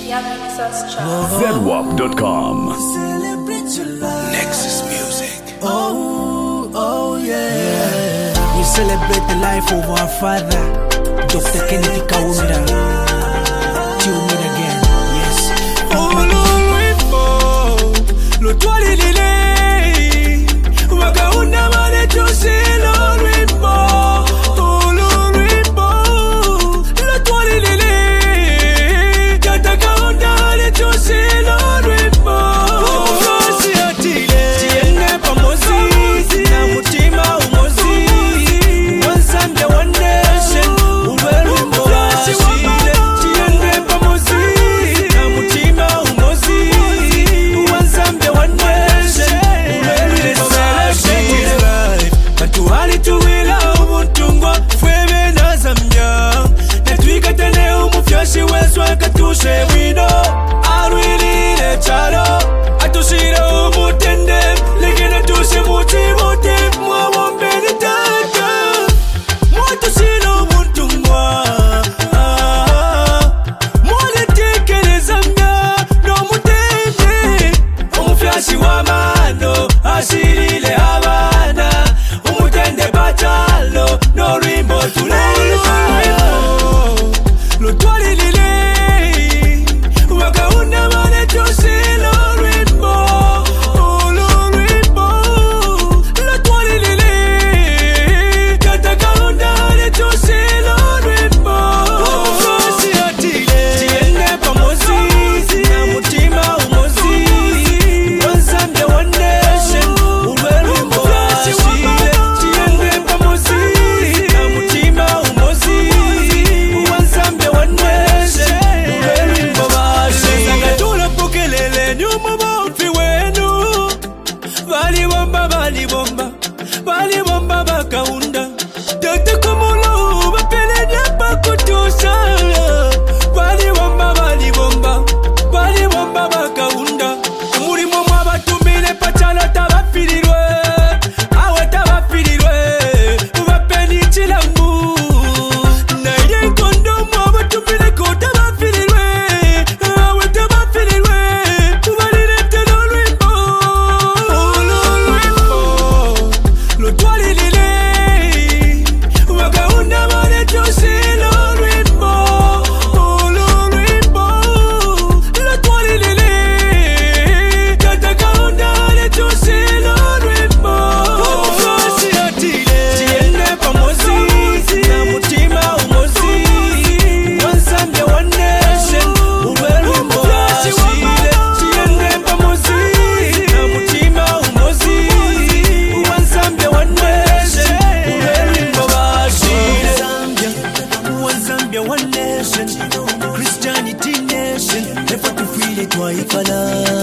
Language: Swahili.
ZWAP.com. Nexus Music. Oh yeah. We celebrate the life of our father, Dr. Kenneth Kaunda. Tune in again. Yes. Oh Lord, lo twali lile. Wakaunda mane tusi Lord Wimbo. Oh Lord Wimbo, lo twali lile. Kata kaunda mane tusi Lord Wimbo. Kasi atile. Tiene pamozi na mutima umozi. One Sunday, one nation. Uwe Wimbo ashile. Tiene pamozi na mutima umozi. One Sunday, one nation. Uwe Wimbo ashile. Katuhali tuwila ubutungwa fwebe na Zambia. Netwika tene umufyashi weswa katushe wino. Arwilile chalo atushire umutende. Legene tushe muti muti mwawombeni tata. Mwatushire umutungwa mwale tekele Zambia no mutende. Umufyashi wa mano ashilile abana. Umutende batalo no rimbo tulele. Lo twali lile. Wakaunda mane tusi Lord Wimbo. Oh Lord Wimbo, lo twali lile. Kata kaunda mane tusi Lord Wimbo. Kasi atile. Tiene pamozi na mutima umozi. One Sunday, one nation. Uwe Wimbo ashile. Tiene pamozi na mutima umozi. One Sunday, one nation. Uwe Wimbo ashile. Gatula pokelele nyuma mauti wenu. Bali bomba bakaunda. Dr. Kumulo bapelenya bakutusha. Bali bomba bakaunda. Umurimo mwabatumile pachala tabafirirwe. Awe tabafirirwe. Bapeni chilambu. Naye kondo mwabatumile ko tabafirirwe. Awe tabafirirwe. Balilete Lord Wimbo. Oh Lord Wimbo, lo twali lile. Wakaunda mane tusi Lord Wimbo. Oh Lord Wimbo, lo twali lile. Kata kaunda mane tusi Lord Wimbo. Kasi atile. Tiene pamozi na mutima umozi. One Sunday, one nation. Uwe Wimbo ashile. Tiene pamozi na mutima umozi. One Sunday, one nation. Uwe Wimbo ashile. One Zambia, one nation. Christianity nation. Never to feel it, why